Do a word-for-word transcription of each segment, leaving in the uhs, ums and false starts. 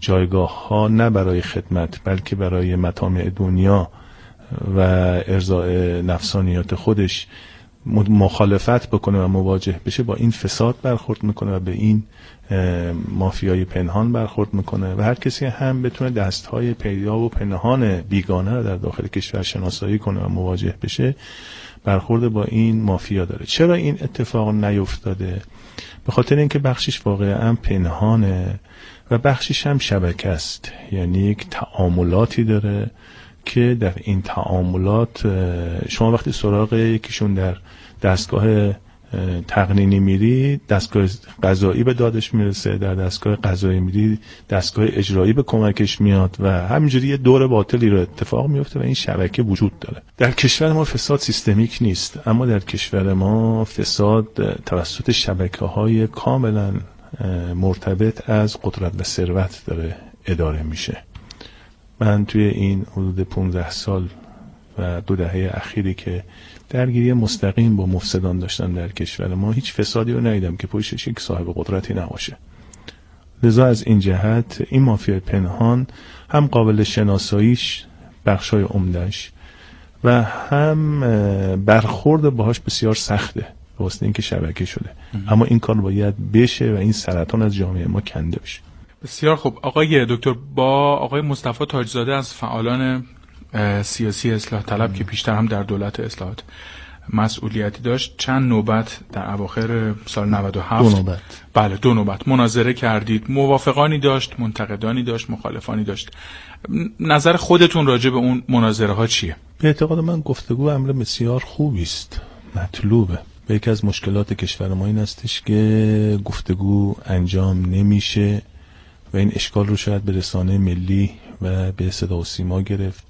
جایگاه ها نه برای خدمت بلکه برای مطامع دنیا و ارضاء نفسانیات خودش مخالفت بکنه و مواجه بشه، با این فساد برخورد میکنه و به این مافیای پنهان برخورد میکنه و هر کسی هم بتونه دستهای پیدا و پنهان بیگانه رو در داخل کشور شناسایی کنه و مواجه بشه، برخورد با این مافیا داره. چرا این اتفاق نیفتاده؟ به خاطر اینکه بخشش واقعا پنهانه و بخشش هم شبکه است، یعنی یک تعاملاتی داره که در این تعاملات شما وقتی سراغ یکیشون در دستگاه تقنینی میری، دستگاه قضایی به دادش میرسه، در دستگاه قضایی میری دستگاه اجرایی به کمکش میاد و همینجوری یه دور باطلی رو اتفاق میفته و این شبکه وجود داره. در کشور ما فساد سیستمیک نیست، اما در کشور ما فساد توسط شبکه‌های کاملا مرتبط از قدرت و ثروت داره اداره میشه. من توی این حدود پانزده سال و دو دهه اخیری که درگیری مستقیم با مفسدان داشتن در کشور ما، هیچ فسادی رو ندیدم که پشتش یک صاحب قدرتی نباشه. لذا از این جهت این مافیای پنهان هم قابل شناساییش بخشای عمده‌اش و هم برخورد باهاش بسیار سخته، به واسطه اینکه شبکه شده. اما این کار باید بشه و این سرطان از جامعه ما کنده بشه. بسیار خوب. آقای دکتر، با آقای مصطفی تاجزاده از فعالان سیاسی اصلاح طلب که پیشتر هم در دولت اصلاحات مسئولیتی داشت، چند نوبت در اواخر سال نود و هفت دو نوبت بله دو نوبت مناظره کردید. موافقانی داشت، منتقدانی داشت، مخالفانی داشت. نظر خودتون راجع به اون مناظره ها چیه؟ به اعتقاد من گفتگو امر بسیار خوبی است، مطلوبه. و یکی از مشکلات کشور ما این استش که گفتگو انجام نمیشه و این اشکال رو شاید به رسانه ملی و به صدا و سیما گرفت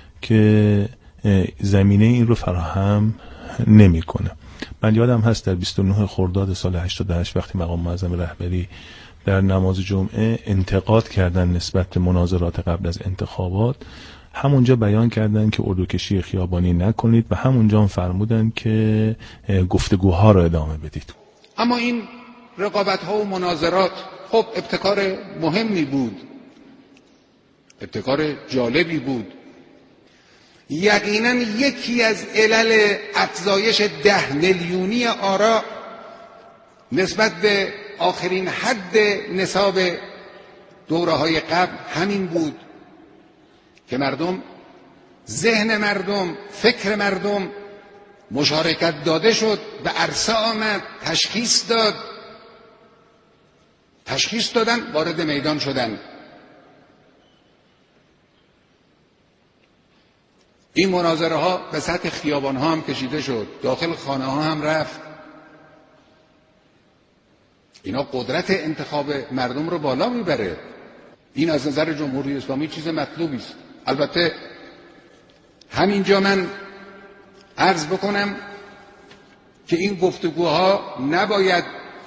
که زمینه این رو فراهم نمیکنه. من یادم هست در بیست و نه خرداد سال هشتاد و هشت وقتی مقام معظم رهبری در نماز جمعه انتقاد کردن نسبت به مناظرات قبل از انتخابات، همونجا بیان کردن که اردوکشی خیابانی نکنید و همونجا هم فرمودن که گفتگوها رو ادامه بدید. اما این رقابت ها و مناظرات خب ابتکار مهمی بود، ابتکار جالبی بود. یقینا یکی از علل افزایش ده میلیونی آرا نسبت به آخرین حد نصاب دوره‌های قبل همین بود که مردم، ذهن مردم، فکر مردم مشارکت داده شد، به عرصه آمد، تشخیص داد، تشخیص دادن، وارد میدان شدن. این مناظره ها به سطح خیابان ها هم کشیده شد، داخل خانه ها هم رفت. اینا قدرت انتخاب مردم رو بالا میبره. این از نظر جمهوری اسلامی چیز مطلوبی است. البته همینجا من عرض بکنم که این گفتگوها نباید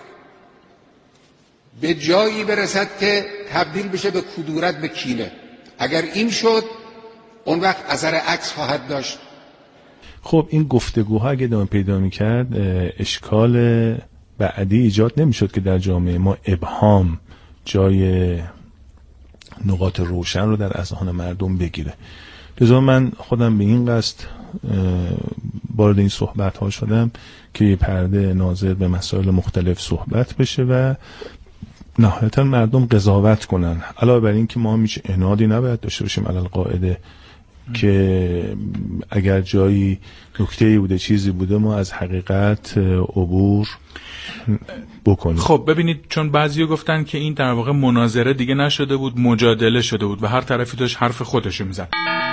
به جایی برسد که تبدیل بشه به کدورت به کینه. اگر این شد اون وقت اثر عکس خواهد داشت. خب این گفتگوها اگه ادامه پیدا می‌کرد، اشکال بعدی ایجاد نمی‌شد که در جامعه ما ابهام جای نقاط روشن رو در اذهان مردم بگیره. لذا من خودم به این قصد وارد این صحبت‌ها شدم که یه پرده ناظر به مسائل مختلف صحبت بشه و نهایتا مردم قضاوت کنن. علاوه بر این که ما هم هیچ عنادی نباید داشته باشیم علی القاعده که اگر جایی نکته‌ای بوده، چیزی بوده، ما از حقیقت عبور بکنیم. خب ببینید، چون بعضیا گفتن که این در واقع مناظره دیگه نشده بود، مجادله شده بود و هر طرفی داشت حرف خودشو میزد.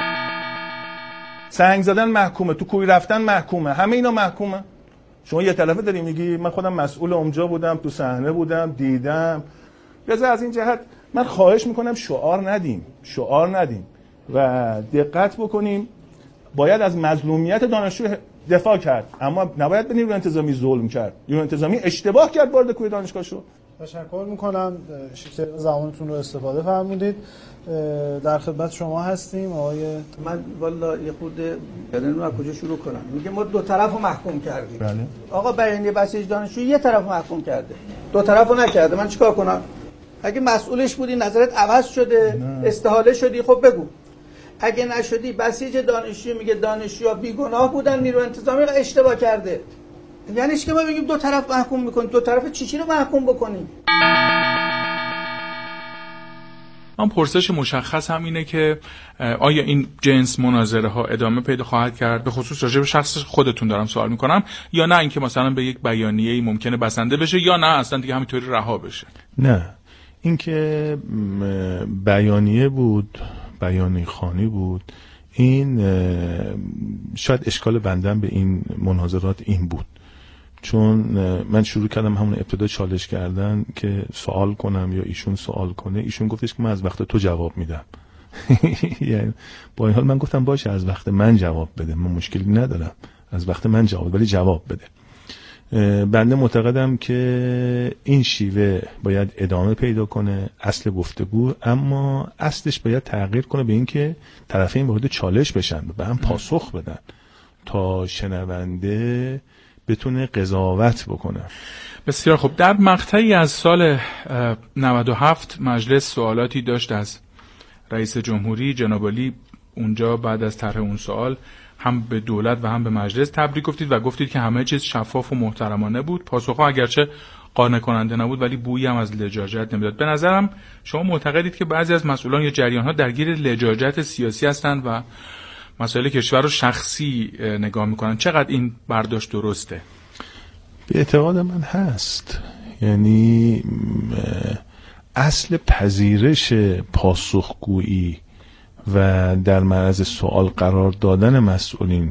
سنگ زدن محکومه، تو کوی رفتن محکومه، همه اینا محکومه. شما یه طرفه داری میگی من خودم مسئول اونجا بودم، تو صحنه بودم، دیدم. لذا از این جهت من خواهش میکنم شعار ندیم، شعار ندیم و دقت بکنیم. باید از مظلومیت دانشجو دفاع کرد، اما نباید به نیروی انتظامی ظلم کرد. نیروی انتظامی اشتباه کرد وارد کوی دانشگاه شد. تشکر میکنم، شکر زمانتون رو استفاده فرمودید. در خدمت شما هستیم آقای. من والا یه خورده یعنی از کجا شروع کنم؟ میگه ما دو طرفو محکوم کردیم. بله. آقا بیانیه بسیج دانشجو یه طرفو محکوم کرده، دو طرفو نکرده. من چیکار کنم؟ اگه مسئولش بودی نظرت عوض شده، استحاله شدی، خب بگو. اگه نشدی بسیج دانشجو میگه دانشجوها بیگناه بودن، نیرو انتظامی اشتباه کرده. یعنی چی که ما بگیم دو طرف محکوم میکنیم؟ دو طرف چی چی رو محکوم بکنیم؟ من پرسش مشخص هم اینه که آیا این جنس مناظره ها ادامه پیدا خواهد کرد؟ به خصوص راجع به شخص خودتون دارم سوال میکنم، یا نه اینکه مثلا به یک بیانیه‌ای ممکنه بسنده بشه، یا نه اصلا دیگه همینطوری رها بشه؟ نه، اینکه بیانیه بود، بیانیه خوانی بود، این شاید اشکال بندم به این مناظرات این بود، چون من شروع کردم همون ابتدا چالش کردن که سوال کنم یا ایشون سوال کنه. ایشون گفتش که من از وقت تو جواب میدم. یعنی با این حال من گفتم باشه از وقت من جواب بده، من مشکلی ندارم، از وقت من جواب، ولی جواب بده. بنده معتقدم که این شیوه باید ادامه پیدا کنه، اصل گفتگو، اما اصلش باید تغییر کنه به این که طرفین وارد چالش بشن، به هم پاسخ بدن تا شنونده بتونه قضاوت بکنه. بسیار خوب. در مقطعی از سال نود و هفت مجلس سوالاتی داشت از رئیس جمهوری جناب عالی. اونجا بعد از طرح اون سوال هم به دولت و هم به مجلس تبریک گفتید و گفتید که همه چیز شفاف و محترمانه بود. پاسخها اگرچه قانع کننده نبود ولی بویی هم از لجاجت نمیداد. به نظرم شما معتقدید که بعضی از مسئولان یا جریان‌ها درگیر لجاجت سیاسی هستند و مسائل کشور رو شخصی نگاه میکنن. چقدر این برداشت درسته؟ به اعتقاد من هست. یعنی اصل پذیرش پاسخگویی و در معرض سوال قرار دادن مسئولین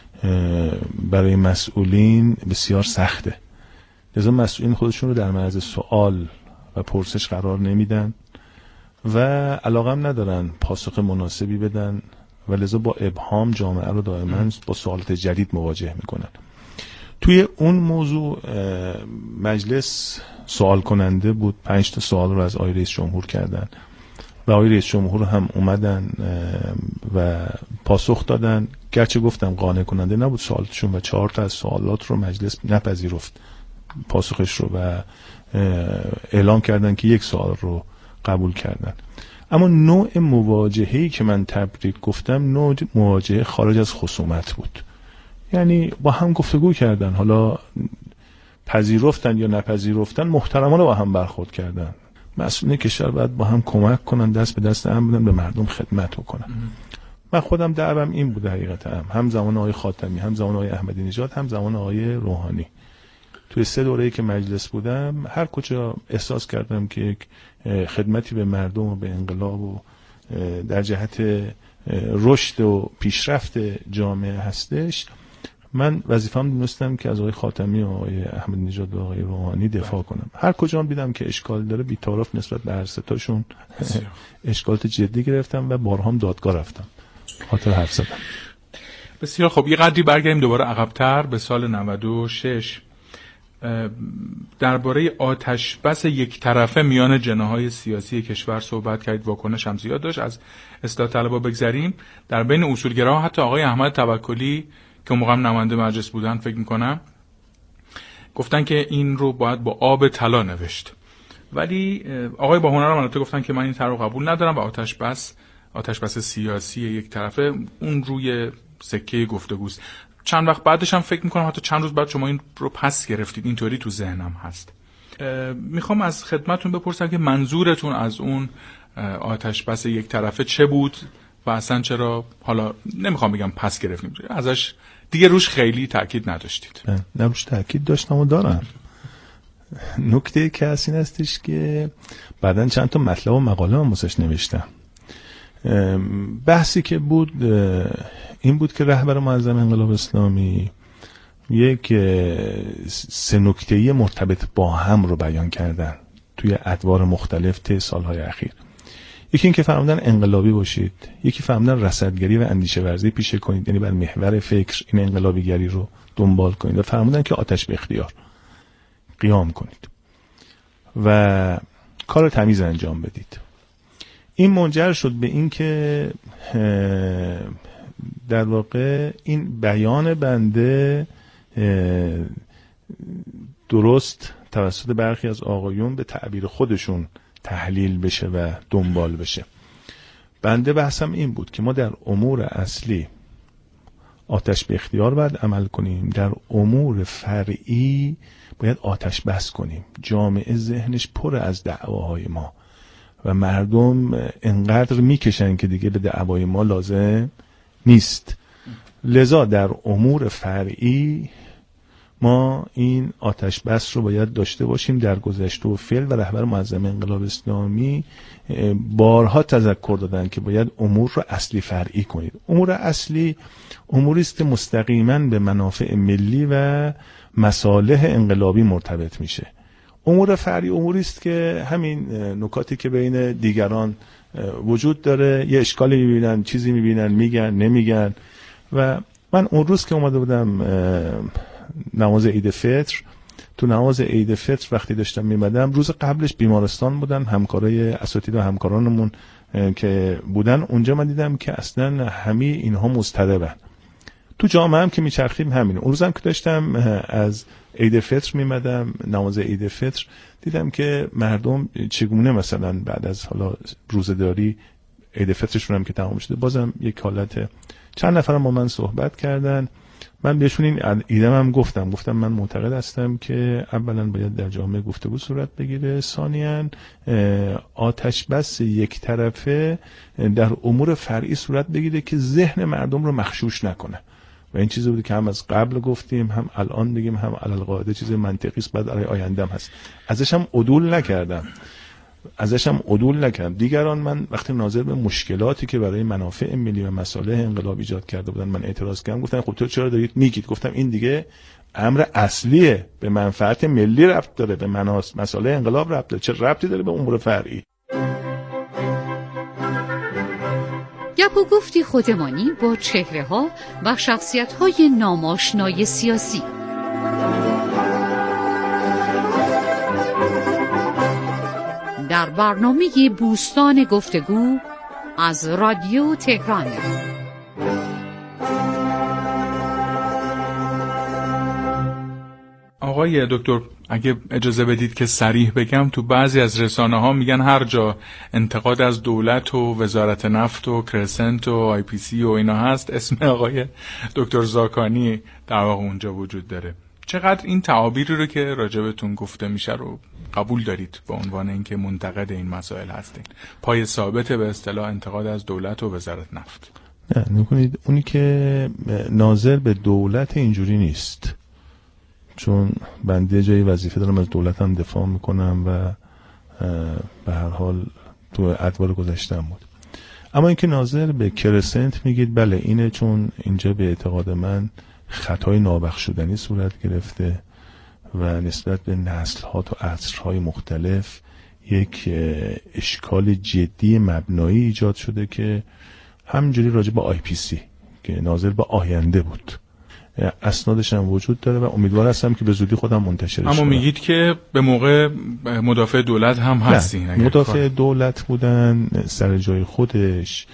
برای مسئولین بسیار سخته. لذا مسئولین خودشون رو در معرض سوال و پرسش قرار نمیدن و علاقه هم ندارن پاسخ مناسبی بدن و لذا با ابهام جامعه رو دائما با سوالات جدید مواجه میکنن. توی اون موضوع مجلس سوال کننده بود، پنج تا سوال رو از آقای رئیس جمهور کردن و آقای رئیس جمهور هم اومدن و پاسخ دادن، گرچه گفتم قانع کننده نبود سوالاتشون و چهار تا از سوالات رو مجلس نپذیرفت پاسخش رو و اعلام کردن که یک سوال رو قبول کردن. اما نوع مواجهه‌ای که من تبریک گفتم نوع مواجهه خارج از خصومت بود. یعنی با هم گفتگو کردن، حالا پذیرفتن یا نپذیرفتن محترمانه با هم برخورد کردن. مسئولین کشور باید با هم کمک کنن، دست به دست هم بدن، به مردم خدمت بکنن. من خودم دعوام این بود حقیقتا، هم هم زمان آقای خاتمی، هم زمان آقای احمدی نژاد، هم زمان آقای روحانی. توی سه دوره‌ای که مجلس بودم هر کجا احساس کردم که یک خدمتی به مردم و به انقلاب و در جهت رشد و پیشرفت جامعه هستش، من وظیفه‌ام دونستم که از آقای خاتمی و آقای احمدی نژاد و آقای روحانی دفاع کنم. هر کجا هم دیدم که اشکال داره بی‌طرف نسبت به هر سه تاشون اشکالات جدی گرفتم و بارها هم دادگاه رفتم، خاطر حرف زدم. بسیار خب. یه قدری برگردیم دوباره عقب‌تر به سال نود و شش. درباره آتش بس یک طرفه میان جناح‌های سیاسی کشور صحبت کردید، واکنش هم زیاد داشت. از اصلاح طلبها بگذریم، در بین اصولگراها حتی آقای احمد توکلی که اون موقع هم نماینده مجلس بودن فکر میکنم گفتن که این رو باید با آب طلا نوشت، ولی آقای باهنر هم البته گفتن که من این طرح رو قبول ندارم و آتش بس آتش بس سیاسی یک طرفه اون روی سکه گفتگوست. چند وقت بعدش هم فکر میکنم حتی چند روز بعد شما این رو پس گرفتید، اینطوری تو ذهنم هست. میخوام از خدمتتون بپرسم که منظورتون از اون آتش بس یک طرفه چه بود و اصلا چرا، حالا نمیخوام بگم پس گرفتیم، ازش دیگه روش خیلی تاکید نداشتید؟ نه روش تاکید داشتم و دارم. نکته که از این هستش که بعدن چند تا مطلب و مقاله من واسش نوشتم. بحثی که بود این بود که رهبر معظم انقلاب اسلامی یک سه نکته‌ای مرتبط با هم رو بیان کردن توی ادوار مختلف طی سالهای اخیر. یکی این که فرمودن انقلابی باشید، یکی فرمودن رصدگری و اندیشه ورزی پیشه کنید، یعنی بر محور فکر این انقلابیگری رو دنبال کنید، و فرمودن که آتش به اختیار قیام کنید و کار تمیز انجام بدید. این منجر شد به این که در واقع این بیان بنده درست توسط برخی از آقایون به تعبیر خودشون تحلیل بشه و دنبال بشه. بنده بحثم این بود که ما در امور اصلی آتش به اختیار باید عمل کنیم، در امور فرعی باید آتش بس کنیم. جامعه ذهنش پر از دعواهای ما و مردم انقدر میکشن که دیگه به دعوای ما لازم نیست. لذا در امور فرعی ما این آتش بس رو باید داشته باشیم. در گذشته و فعل و رهبر معظم انقلاب اسلامی بارها تذکر دادن که باید امور رو اصلی فرعی کنید. امور اصلی اموری است که مستقیما به منافع ملی و مصالح انقلابی مرتبط میشه. امور فرعی اموری است که همین نکاتی که بین دیگران وجود داره، یه اشکالی میبینن، چیزی میبینن، میگن نمیگن. و من اون روز که اومده بودم نماز عید فطر، تو نماز عید فطر وقتی داشتم میمدم، روز قبلش بیمارستان بودن همکارای اساتید و همکارانمون که بودن اونجا، من دیدم که اصلا همه اینها مضطربن. تو جامعه هم که میچرخیم همین. اون روزم که داشتم از عید فطر میمدم نماز عید فطر، دیدم که مردم چگونه مثلا بعد از حالا روزه‌داری عید فطرشون هم که تمام شده، بازم یک حالت، چند نفرم با من صحبت کردن. من بهشون این ایدم هم گفتم گفتم من معتقد هستم که اولا باید در جامعه گفتگو صورت بگیره، ثانیاً آتش بس یک طرفه در امور فرعی صورت بگیره که ذهن مردم رو مغشوش نکنه. و این چیزی بود که هم از قبل گفتیم، هم الان بگیم، هم علالقاعده چیز منطقی است، بعد برای آیندهم هست. ازش هم عدول نکردم ازش هم عدول نکردم. دیگران من وقتی ناظر به مشکلاتی که برای منافع ملی و مصالح انقلاب ایجاد کرده بودن من اعتراض کردم، گفتن خب تو چرا دارید میگید؟ گفتم این دیگه امر اصلیه، به منفعت ملی ربط داره، به مناس مصالح انقلاب ربط داره، چه ربطی داره به امور فرعی؟ گپ و گفتی خودمانی با چهره ها و شخصیت های ناماشنای سیاسی. در برنامه بوستان گفتگو از رادیو تهران. آقای دکتر اگه اجازه بدید که صریح بگم، تو بعضی از رسانه ها میگن هر جا انتقاد از دولت و وزارت نفت و کرسنت و آی پی سی و اینا هست، اسم آقای دکتر زاکانی در واقع اونجا وجود داره. چقدر این تعابیری رو که راجبتون گفته میشه رو قبول دارید به عنوان اینکه منتقد این مسائل هستین؟ پای ثابت به اصطلاح انتقاد از دولت و وزارت نفت؟ نه نکنید، اونی که ناظر به دولت اینجوری نیست، چون بنده جایی وظیفه دارم از دولت هم دفاع میکنم و به هر حال تو ادوار گذشتم بود. اما اینکه ناظر به کرسنت میگید، بله اینه، چون اینجا به اعتقاد من خطای نابخشودنی صورت گرفته و نسبت به نسل‌ها و عصرهای مختلف یک اشکال جدی مبنایی ایجاد شده که همینجوری راجع به آی پی سی که ناظر به آینده بود اسنادش هم وجود داره و امیدوار هستم که به زودی خودم منتشرش کنم. اما میگید که به موقع مدافع دولت هم هستین؟ مدافع دولت بودن سر جای خودش،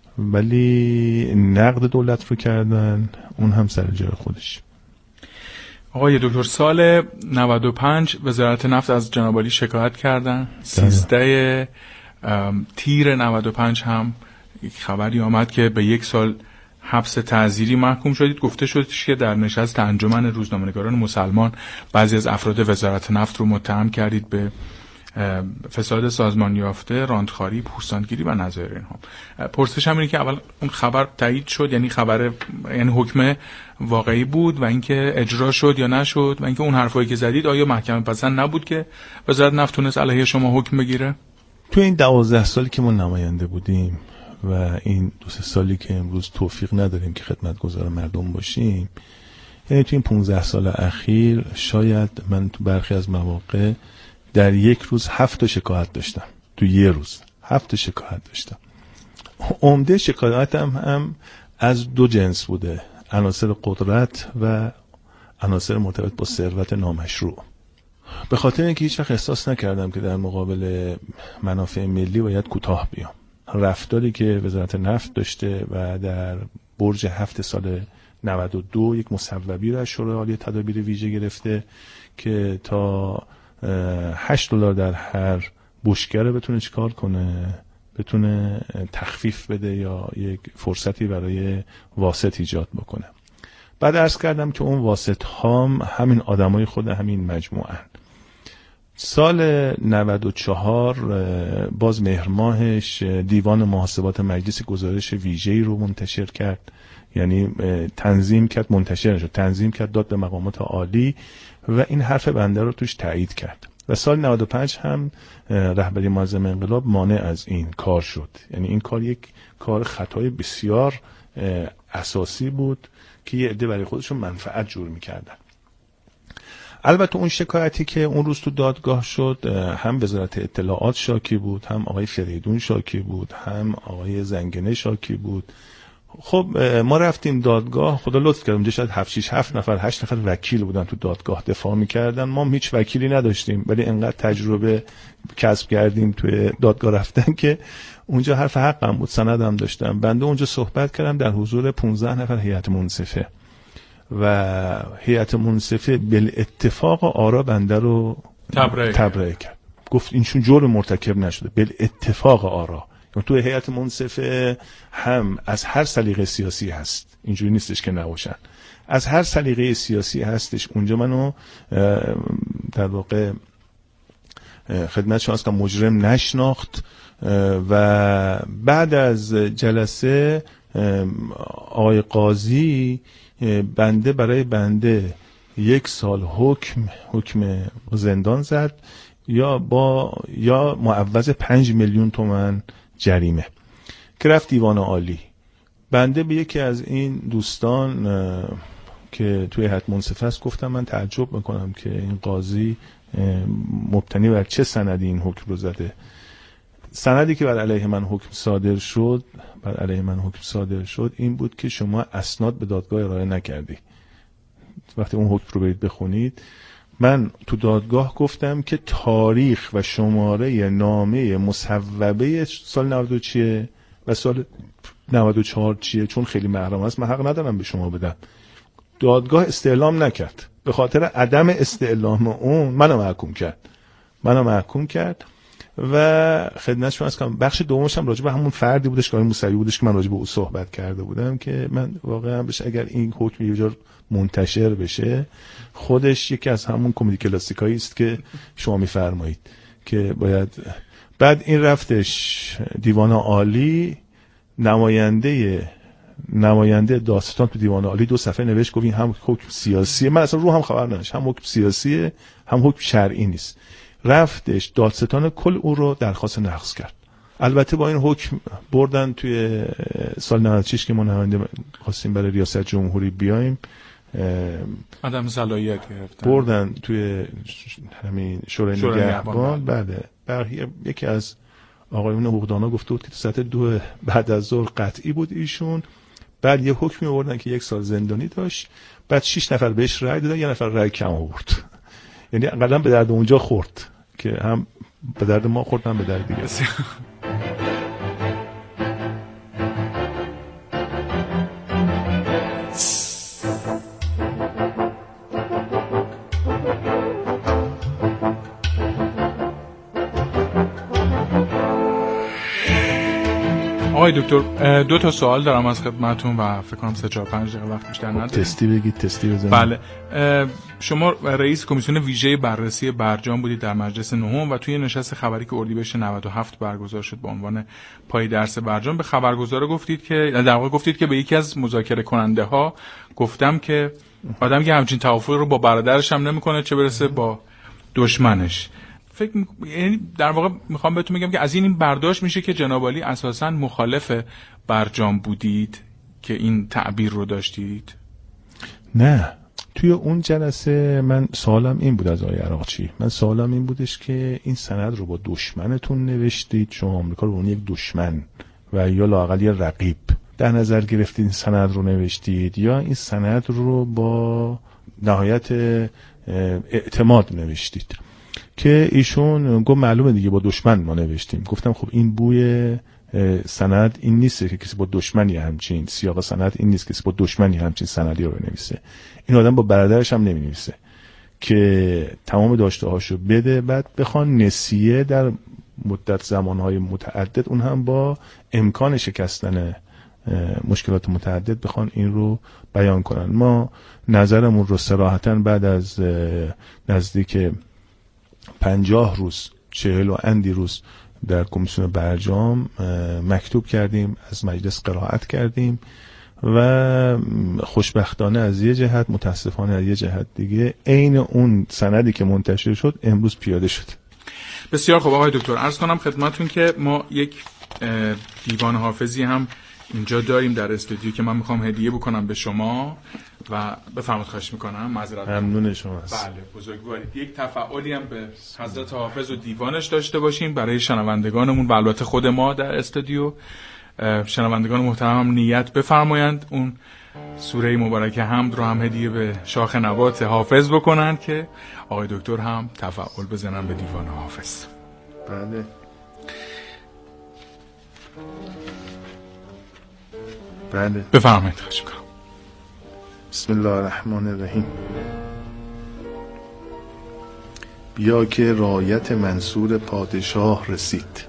ولی نقد دولت رو کردن اون هم سر جای خودش. آقای دکتر سال نود و پنج وزارت نفت از جناب عالی شکایت کردن. سیزده تیر نود و پنج هم یک خبری آمد که به یک سال حبس تعزیری محکوم شدید. گفته شد که در نشست انجمن روزنامه‌نگاران مسلمان بعضی از افراد وزارت نفت رو متهم کردید به فساد سازمان یافته، راندخواری، پوستانگیری و نظایر اینها. پرسش هم اینه که اول اون خبر تایید شد، یعنی خبر یعنی حکم واقعی بود و اینکه اجرا شد یا نشد، و اینکه اون حرفایی که زدید آیا محکمه پسند نبود که وزارت نفت تونست علیه شما حکم بگیره؟ تو این دوازده سالی که ما نماینده بودیم و این دو سه سالی که امروز توفیق نداریم که خدمتگزار مردم باشیم، یعنی تو این پانزده سال اخیر شاید من تو برخی از مواقع در یک روز هفت تا شکایت داشتم. تو یه روز هفت تا شکایت داشتم. عمده شکایتم هم از دو جنس بوده: عناصر قدرت و عناصر مرتبط با ثروت نامشروع. به خاطر اینکه هیچ وقت احساس نکردم که در مقابل منافع ملی باید کوتاه بیام. رفتاری که وزارت نفت داشته و در برج هفت سال نود و دو یک مصوبی را از شورای عالی تدابیر ویژه گرفته که تا هشت دلار در هر بشکه بتونه چیکار کنه، بتونه تخفیف بده یا یک فرصتی برای واسط ایجاد بکنه. بعد عرض کردم که اون واسط هام همین آدمای خود همین مجموعه. سال نود و چهار باز مهر ماهش دیوان محاسبات مجلس گزارش ویژه‌ای رو منتشر کرد، یعنی تنظیم کرد، منتشر شد، تنظیم کرد، داد به مقامات عالی و این حرف بنده رو توش تایید کرد. و سال نود و پنج هم رهبری معظم انقلاب مانع از این کار شد. یعنی این کار یک کار خطای بسیار اساسی بود که یه عده برای خودشون منفعت جور میکردن. البته اون شکایتی که اون روز تو دادگاه شد هم وزارت اطلاعات شاکی بود، هم آقای فریدون شاکی بود، هم آقای زنگنه شاکی بود. خب ما رفتیم دادگاه، خدا لطف کرد اونجا شاید هفت شش هفت نفر هشت نفر وکیل بودن تو دادگاه دفاع میکردن. ما هیچ وکیلی نداشتیم ولی انقدر تجربه کسب کردیم توی دادگاه رفتن که اونجا حرف حقم بود، سندم داشتم. بنده اونجا صحبت کردم در حضور پانزده نفر هیئت منصفه و هیئت منصفه بالاتفاق آرا بنده رو تبرئه تبرئه کرد، گفت اینشون جرم مرتکب نشده بالاتفاق آرا. تو هیئت منصفه هم از هر سلیقه سیاسی هست، اینجوری نیستش که نباشن، از هر سلیقه سیاسی هستش. اونجا منو در واقع خدمت شما هست که مجرم نشناخت و بعد از جلسه آقای قاضی بنده برای بنده یک سال حکم حکم زندان زد یا با یا معوض پنج میلیون تومان جریمه که رفت دیوان عالی. بنده به یکی از این دوستان که توی هیئت منصفه است گفتم من تعجب میکنم که این قاضی مبتنی بر چه سندی این حکم رو زده. سندی که بر علیه من حکم صادر شد بر علیه من حکم صادر شد این بود که شما اسناد به دادگاه ارائه نکردی. وقتی اون حکم رو برید بخونید، من تو دادگاه گفتم که تاریخ و شماره نامه مصوبه سال نود و چیه و سال نود و چهار چیه، چون خیلی محرم است من حق ندارم به شما بدم. دادگاه استعلام نکرد، به خاطر عدم استعلام اون منو محکوم کرد منو محکوم کرد و خدمت شما هست که بخش دومش هم راجع به همون فردی بودش که آقای موسوی بودش که من راجع به او صحبت کرده بودم که من واقعا بهش اگر این حکم یه جور منتشر بشه خودش یکی از همون کمدی کلاسیکایی است که شما میفرمایید که باید. بعد این رفتش دیوان عالی، نماینده نماینده دادستان تو دیوان عالی دو صفحه نوشت گفت این هم حکم سیاسیه، من اصلا رو هم خبر نداشتم، هم حکم سیاسیه هم حکم شرعی نیست. رفتش دادستان کل او رو درخواست نقض کرد. البته با این حکم بردن توی سال نود و شش که ما نماینده خواستیم برای ریاست جمهوری بیایم، عدم صلاحیت گرفتن، بردن توی همین شورای نگهبان. بعد برای یکی از آقایون حقوقدانا گفته بود که تو ساعت دو بعد از ظهر قطعی بود ایشون. بعد یه حکمی آوردن که یک سال زندانی داشت. بعد شش نفر بهش رأی دادن، یه نفر رأی کم آورد. یعنی اقلا به درد اونجا خورد که هم به درد ما خورد هم به درد دیگه. آقای دکتر دو تا سوال دارم از خدمتتون و فکر کنم سه چهار پنج دقیقه وقت بیشتر نداریم. تستی بگید، تستی بزنید. بله، شما رئیس کمیسیون ویژه بررسی برجام بودید در مجلس نهم و توی نشست خبری که اردیبهشت نود و هفت برگزار شد با عنوان پای درس برجام به خبرگزارا گفتید که در واقع گفتید که به یکی از مذاکره کننده ها گفتم که آدم که همچین توافقی رو با برادرش هم نمیکنه چه برسه با دشمنش. فکر می... یعنی در واقع میخوام بهتون بگم که از این این برداشت میشه که جناب عالی اساساً مخالف برجام بودید که این تعبیر رو داشتید؟ نه، توی اون جلسه من سوالم این بود از آقای عراقچی، من سوالم این بودش که این سند رو با دشمنتون نوشتید، شما آمریکا رو اون یک دشمن و یا لااقل یه رقیب در نظر گرفتید این سند رو نوشتید، یا این سند رو با نهایت اعتماد نوشتید؟ که ایشون گفت معلومه دیگه با دشمن ما نوشتیم. گفتم خب این بوی سند این نیست که کسی با دشمنی همچین سیاق سند این نیست که کسی با دشمنی همچین سندی رو بنویسه. این آدم با برادرش هم نمی‌نویسه که تمام داشته هاشو بده بعد بخوان نسیه در مدت زمانهای متعدد، اون هم با امکان شکستن مشکلات متعدد بخوان این رو بیان کنن. ما نظرمون رو صراحتاً بعد از نزدیک پنجاه روز چهل و اندی روز در کمیسیون برجام مکتوب کردیم، از مجلس قرائت کردیم و خوشبختانه از یه جهت، متاسفانه از یه جهت دیگه، عین اون سندی که منتشر شد امروز پیاده شد. بسیار خوب آقای دکتر، عرض کنم خدمتتون که ما یک دیوان حافظی هم اینجا داریم در استودیو که من میخوام هدیه بکنم به شما و بفرمایید. خواهش میکنم. معذرت ممنون شما هست. بله بزرگوارید. یک تفاعلی هم به حضرت حافظ و دیوانش داشته باشیم برای شنوندگانمون و البته خود ما در استودیو. شنوندگان محترم هم نیت بفرمایند اون سوره مبارکه حمد رو هم هدیه به شاخ نبات حافظ بکنن که آقای دکتر هم تفاعل بزنن به دیوان حافظ. بله. بله بفرمایید. خواهش می‌کنم. بسم الله الرحمن الرحیم. بیا که رایت منصور پادشاه رسید،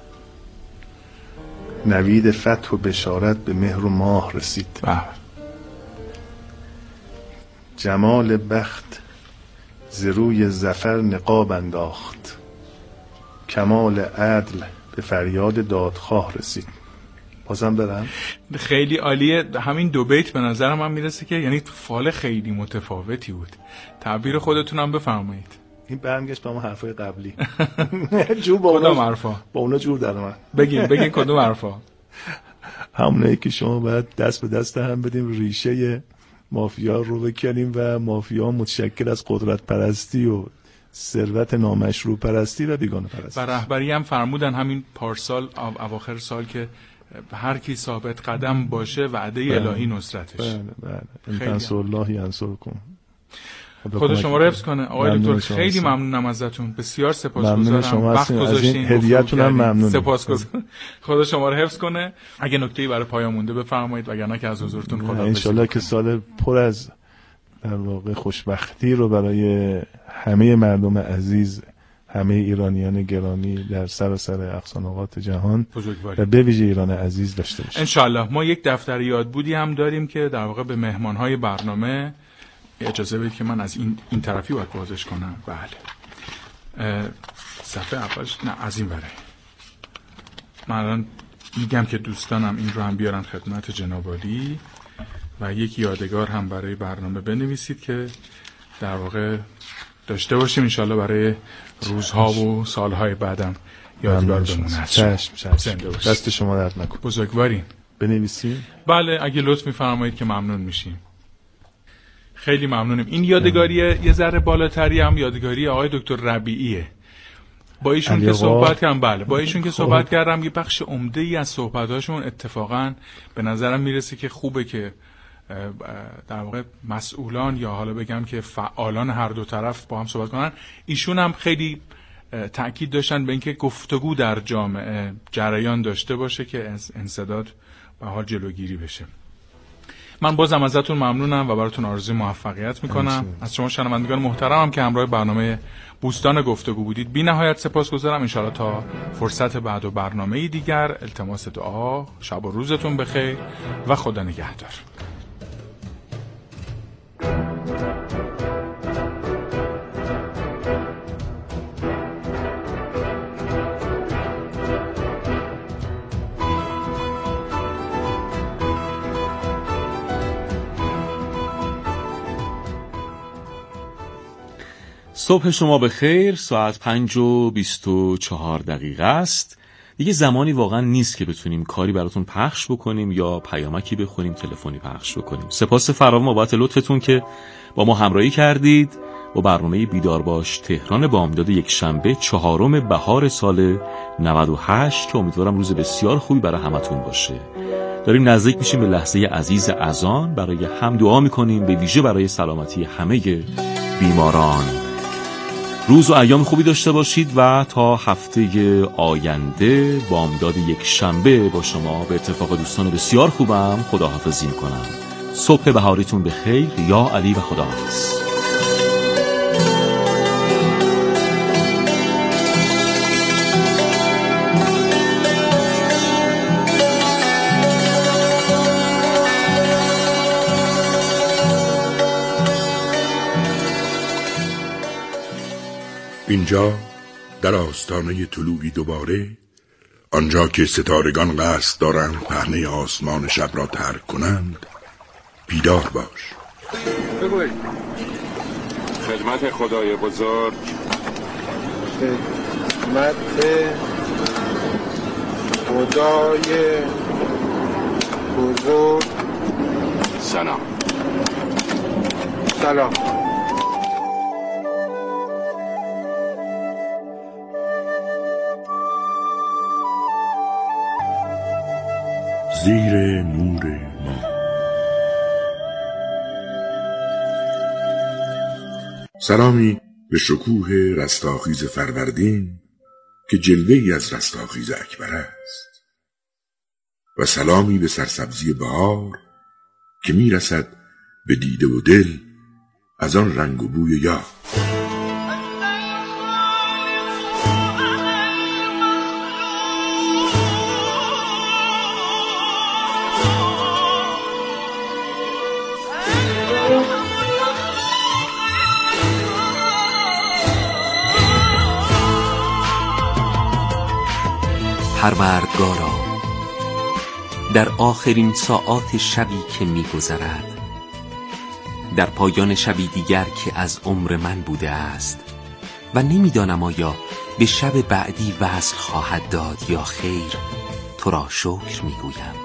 نوید فتح و بشارت به مهر و ماه رسید. بله. جمال بخت ز روی ظفر نقاب انداخت، کمال عدل به فریاد دادخواه رسید. بازم برم. خیلی عالیه. همین دو بیت به نظر من میرسه که یعنی فال خیلی متفاوتی بود. تعبیر خودتونم بفرمایید. این برمیگشت به اون حرفای قبلی. جور با کدوم حرفا؟ با اونا جور در اومد. بگین بگین کدوم حرفا؟ همونایی که شما باید دست به دست هم بدیم، ریشه مافیا رو بکنیم و مافیا متشکل از قدرت پرستی و ثروت نامشروع پرستی و بیگانه پرستی. و رهبری هم فرمودن همین پارسال اواخر سال که هر کی ثابت قدم باشه وعده الهی نصرتش. بله بله. ان تنصروا الله ینصرکم. خدا شما رو حفظ کنه. آقای دکتر خیلی ممنونم ازتون. بسیار سپاسگزارم. وقت گذاشتین. هدیه‌تون هم ممنونم. سپاسگزارم. خدا شما رو حفظ کنه. اگه نکته‌ای برای پایان مونده بفرمایید وگرنه که از حضورتون خدا بسیار. ان شاءالله که سال پر از در واقع خوشبختی رو برای همه مردم عزیز، همه ایرانیان گرامی در سراسر اقصانقاط جهان و به ویژه ایران عزیز داشته باشیم. ان شاءالله. ما یک دفتر یادبودی هم داریم که در واقع به مهمان‌های برنامه، اجازه بدید که من از این این طرفی باید بازش کنم. بله. صفحه اولش نه از این بره. من الان میگم که دوستانم این رو هم بیارن خدمت جناب عالی و یک یادگار هم برای برنامه بنویسید که در واقع داشته باشیم انشالله برای روزها و سالهای بعدم یادگار بمونه. چشم چشم. دست شما درد نکنه. بزرگوارین. بنویسیم. بله اگه لطف می‌فرمایید که ممنون میشیم. خیلی ممنونم. این یادگاری یه ذره بالاتری هم یادگاری آقای دکتر ربیعیه. با ایشون که صحبت کردم، بله با ایشون که صحبت کردم، یه بخش عمده‌ای از صحبتاشون اتفاقا به نظرم میرسه که خوبه که در واقع مسئولان یا حالا بگم که فعالان هر دو طرف با هم صحبت کنن. ایشون هم خیلی تأکید داشتن به اینکه گفتگو در جامعه جریان داشته باشه که انسداد به حال جلوگیری بشه. من بازم ازتون ممنونم و براتون آرزوی موفقیت میکنم. از شما شنوندگان محترمم که همراه برنامه بوستان گفتگو بودید بی نهایت سپاسگزارم. انشاءالله تا فرصت بعد و برنامه دیگر، التماس دعا، شب و روزتون بخیر و خدا نگهدار. صبح شما به خیر. ساعت پنج و بیست و چهار دقیقه است. دیگه زمانی واقعا نیست که بتونیم کاری براتون پخش بکنیم یا پیامکی بخونیم، تلفنی پخش بکنیم. سپاس فراوان بابت لطفتون که با ما همراهی کردید با برنامه بیدار باش تهران بامداد یک شنبه چهارم بهار سال نود و هشت که امیدوارم روز بسیار خوبی برای همتون باشه. داریم نزدیک میشیم به لحظه عزیز اذان. برای هم دعا میکنیم، به ویژه برای سلامتی همه بیماران. روز و ایام خوبی داشته باشید و تا هفته آینده بامداد یک شنبه با شما به اتفاق دوستان بسیار خوبم خداحافظی میکنم. صبح بهاریتون به خیر. یا علی و خداحافظ. اینجا در آستانه طلوعی دوباره، آنجا که ستارگان قصد دارند پهنه آسمان شب را ترک کنند، بیدار باش. بگوی خدمت خدای بزرگ. خدمت خدای بزرگ. سلام. سلام. زیر نور ما. سلامی به شکوه رستاخیز فروردین که جلوه‌ای از رستاخیز اکبر است، و سلامی به سرسبزی بهار که میرسد به دیده و دل از آن رنگ و بوی یار. پروردگارا، در آخرین ساعات شبی که می‌گذرد، در پایان شبی دیگر که از عمر من بوده است و نمی‌دانم آیا به شب بعدی وصل خواهد داد یا خیر، تو را شکر می‌گویم.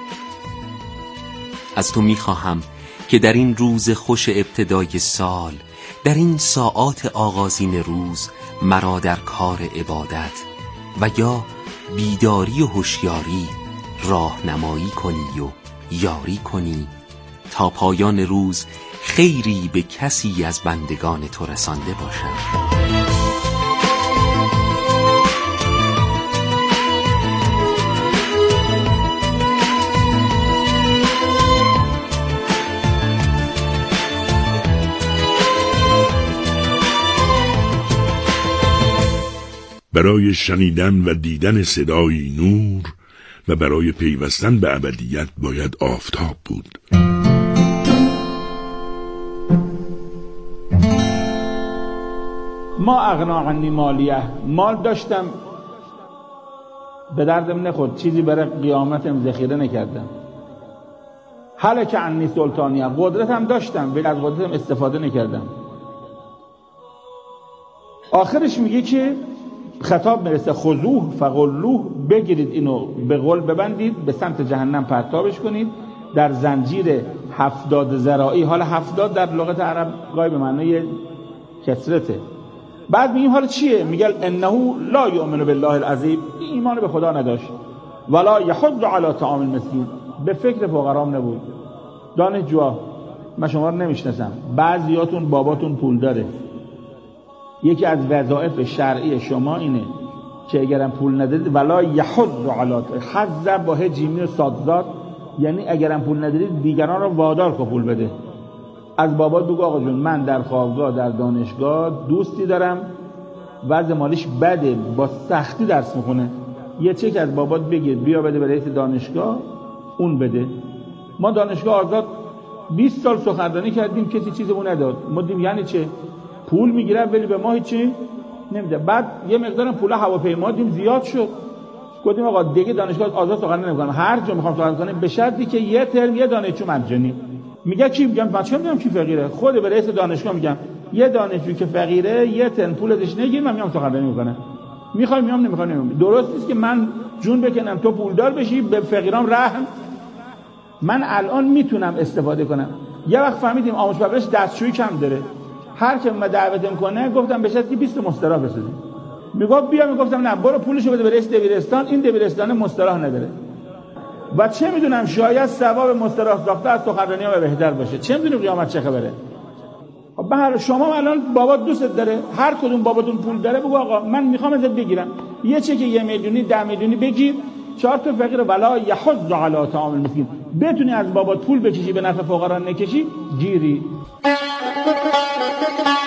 از تو می‌خواهم که در این روز خوش ابتدای سال، در این ساعات آغازین روز، مرا در کار عبادت و یا بیداری و هوشیاری راهنمایی کنی و یاری کنی تا پایان روز خیری به کسی از بندگان تو رسانده باشم. برای شنیدن و دیدن صدای نور و برای پیوستن به ابدیت باید آفتاب بود. ما اغنا عنی مالیه، مال داشتم به دردم نخورد، چیزی برای قیامتم ذخیره نکردم. هلک عنی سلطانیه، قدرتم داشتم ولی از قدرتم استفاده نکردم. آخرش میگه که خطاب میرسه خذوه فغلوه، بگیرید اینو به غل ببندید، به سمت جهنم پرتابش کنید در زنجیر هفتاد ذراعی. حالا هفتاد در لغت عرب گاهی به معنای کثرته. بعد میگیم حالا چیه؟ میگه انه لا یؤمن بالله العظیم، ایمان به خدا نداشت، ولا یحض علی طعام المسکین، به فکر فقرام نبود. دانشجوها، من شما رو نمیشناسم، بعضیاتون باباتون پول داره، یکی از وظایف شرعی شما اینه که اگرم پول ندارید ولا یحض علی، حض با ه جیمی و صادزاد، یعنی اگرم پول ندارید دیگران رو وادار کن پول بده. از بابات بگو آقا جون من در خوابگاه در دانشگاه دوستی دارم وضع مالیش بده، با سختی درس میخونه، یه چک از بابات بگیر بیا بده به رئیس دانشگاه، اون بده. ما دانشگاه آزاد بیست سال سخنرانی کردیم، کسی چیزمون نداد. ما دیدیم یعنی چه؟ پول میگیره ولی به ما هیچی نمیده. بعد یه مقدارم پول هواپیما دیم زیاد شد، گفتیم آقا دیگه دانشگاه آزاد سخنرانی نمیکنم، هر جا میخوام سخنرانی کنم به شرطی که یه ترم یه دانشجو مجانی. میگه کی؟ میگم بچه میگم کی فقیره، خود به رئیس دانشگاه میگم یه دانشجو که فقیره یه ترم پولش نگیر، من میام سخنرانی میکنم. میخوام میام نمیخوام نمیام. درست نیست که من جون بکنم تو پولدار بشی به فقیرام رحم. من الان میتونم استفاده کنم. یه وقت فهمیدیم آموزش پرورش دستشویی کم داره، هر کی ما دعوت میکنه گفتم به شرطی بیست مستراح بسازیم. میگفت بیا، میگفتم نه برو پولشو بده به رئیس دبیرستان، این دبیرستان مستراح نداره. و چه میدونم شاید ثواب مستراح ساخته از سخنرانی‌ها بهتر باشه، چه میدونم قیامت چه خبره. به هر شما الان بابا دوست داره، هر کدوم باباتون پول داره بگو آقا من میخوام ازت بگیرم یه چک یه میلیونی ده میلیونی بگیر، چهار تا فقیر ولا یحض علی طعام المسکین، بتونی از بابات پول بکشی به نفع فقرا نکشی گیری.